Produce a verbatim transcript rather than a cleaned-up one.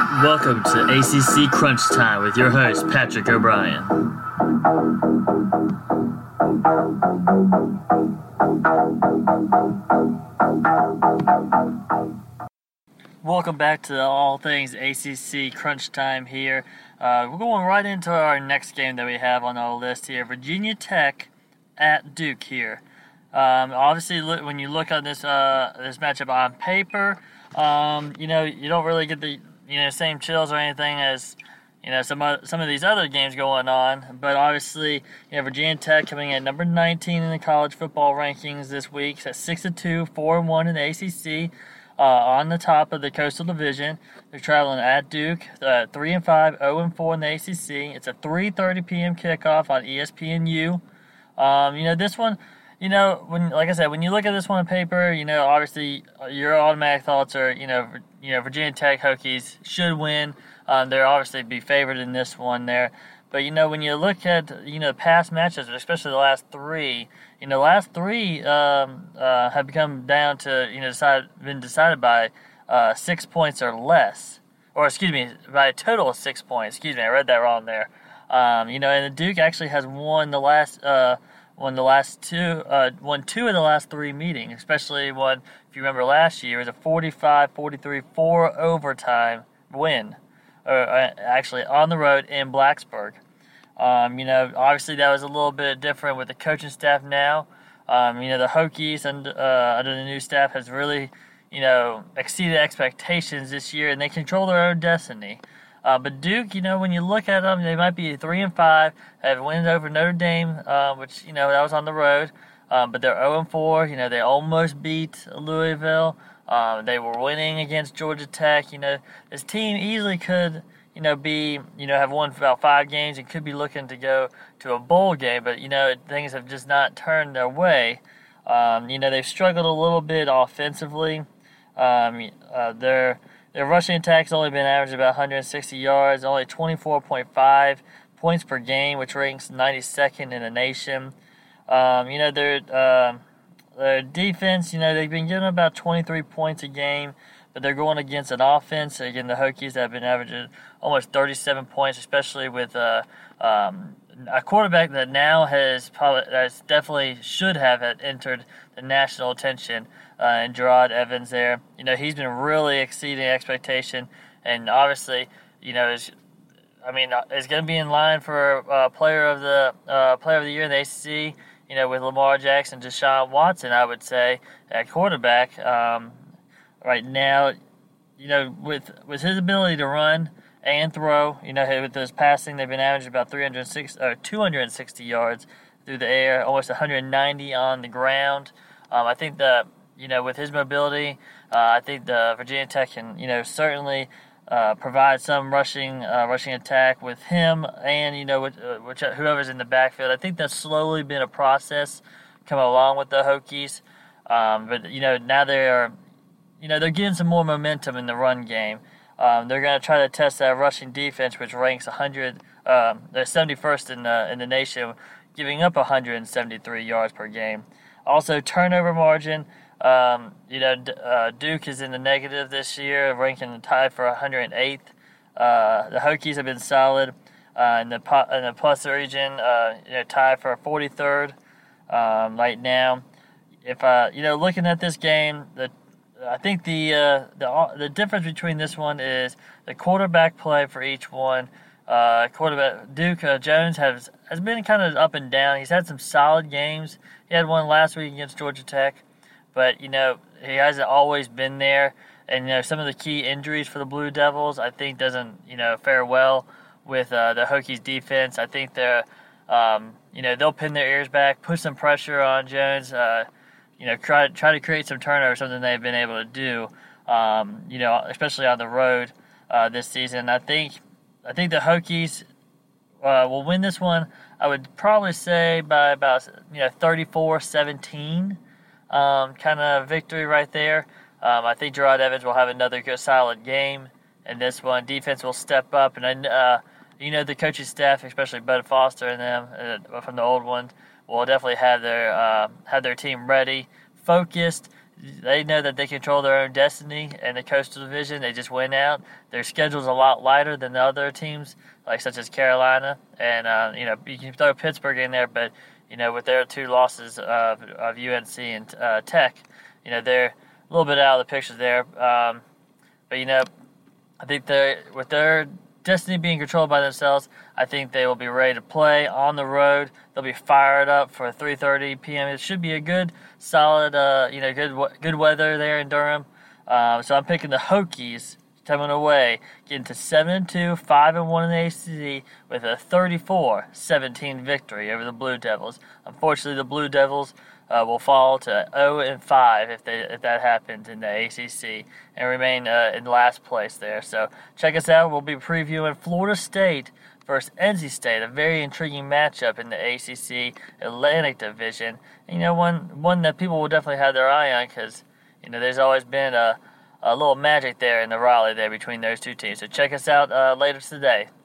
Welcome to A C C Crunch Time with your host, Patrick O'Brien. Welcome back to All Things A C C Crunch Time here. Uh, we're going right into our next game that we have on our list here. Virginia Tech at Duke here. Um, obviously, look, when you look at this uh, this matchup on paper, um, you know, you don't really get the you know same chills or anything as you know some of, some of these other games going on. But obviously, you know, Virginia Tech coming at number nineteen in the college football rankings this week, at six and two, four and one in the A C C. Uh, on the top of the Coastal Division. They're traveling at Duke, uh, three and five, zero and four in the A C C. It's a three thirty p.m. kickoff on E S P N U. Um, you know, this one, you know, when like I said, when you look at this one on paper, you know, obviously your automatic thoughts are, you know, you know, Virginia Tech Hokies should win. Um, they're obviously be favored in this one there. But, you know, when you look at, you know, past matches, especially the last three, you know, the last three um, uh, have become down to, you know, decide, been decided by uh, six points or less. Or, excuse me, by a total of six points. Excuse me, I read that wrong there. Um, you know, and the Duke actually has won the last, uh, won the last two, uh, won two of the last three meetings, especially one, if you remember last year, it was a forty-five forty-three, four overtime win. Uh, actually on the road in Blacksburg. Um, you know, obviously that was a little bit different with the coaching staff now. Um, you know, the Hokies and uh, under the new staff has really, you know, exceeded expectations this year, and they control their own destiny. Uh, but Duke, you know, when you look at them, they might be three and five, have wins over Notre Dame, uh, which you know that was on the road. Um, but they're zero and four. You know, they almost beat Louisville. Um, they were winning against Georgia Tech. You know, this team easily could, you know, be, you know, have won about five games and could be looking to go to a bowl game. But, you know, things have just not turned their way. Um, you know, they've struggled a little bit offensively. Um, uh, their their rushing attack's only been averaging about one hundred sixty yards, only twenty-four point five points per game, which ranks ninety-second in the nation. Um, you know, they're... Uh, Their defense, you know, they've been giving about twenty-three points a game, but they're going against an offense, again, the Hokies that have been averaging almost thirty-seven points, especially with uh, um, a quarterback that now has probably, that's definitely should have entered the national attention, uh, and Gerard Evans there. You know, he's been really exceeding expectation, and obviously, you know, is I mean, is going to be in line for uh, player of the uh, player of the year in the A C C. You know, with Lamar Jackson, Deshaun Watson, I would say, at quarterback. Um, right now, you know, with with his ability to run and throw, you know, with his passing, they've been averaging about three hundred sixty, or two hundred sixty yards through the air, almost one hundred ninety on the ground. Um, I think that, you know, with his mobility, uh, I think the Virginia Tech can, you know, certainly Uh, provide some rushing uh, rushing attack with him and, you know, with, uh, which, whoever's in the backfield. I think that's slowly been a process coming along with the Hokies. Um, but, you know, now they are, you know, they're getting some more momentum in the run game. Um, they're going to try to test that rushing defense, which ranks one hundred, um, they're seventy-first in the, in the nation, giving up one hundred seventy-three yards per game. Also, turnover margin. Um, you know, uh, Duke is in the negative this year, ranking tied for one hundred eighth. Uh, the Hokies have been solid uh, in the in the plus region, uh, you know, tied for forty-third um, right now. If uh, you know, looking at this game, the I think the uh, the the difference between this one is the quarterback play for each one. Uh, quarterback Duke uh, Jones has has been kind of up and down. He's had some solid games. He had one last week against Georgia Tech. But, you know, he hasn't always been there. And, you know, some of the key injuries for the Blue Devils, I think, doesn't, you know, fare well with uh, the Hokies defense. I think they're, um, you know, they'll pin their ears back, put some pressure on Jones, uh, you know, try, try to create some turnover, something they've been able to do, um, you know, especially on the road uh, this season. I think, I think the Hokies uh, will win this one. I would probably say by about, you know, thirty-four seventeen. Um, kind of victory right there. Um, I think Gerard Evans will have another good solid game in this one. Defense will step up, and uh, you know the coaching staff, especially Bud Foster and them uh, from the old one, will definitely have their uh, have their team ready, focused. they know that they control their own destiny in the Coastal Division. They just went out. Their schedule's a lot lighter than the other teams, like such as Carolina, and uh, you know you can throw Pittsburgh in there, but you know with their two losses of, of U N C and uh, Tech, you know they're a little bit out of the picture there. Um, but you know, I think they with their destiny being controlled by themselves, I think they will be ready to play on the road. They'll be fired up for three thirty p.m. It should be a good, solid, uh, you know, good good weather there in Durham. Um, so I'm picking the Hokies coming away, getting to seven and two, five and one in the A C C with a thirty-four seventeen victory over the Blue Devils. Unfortunately, the Blue Devils uh, will fall to oh and five if they if that happens in the A C C and remain uh, in last place there. So check us out. We'll be previewing Florida State versus N C State, a very intriguing matchup in the A C C Atlantic Division. And, you know, one one that people will definitely have their eye on because, you know, there's always been a, a little magic there in the Raleigh there between those two teams. So check us out uh, later today.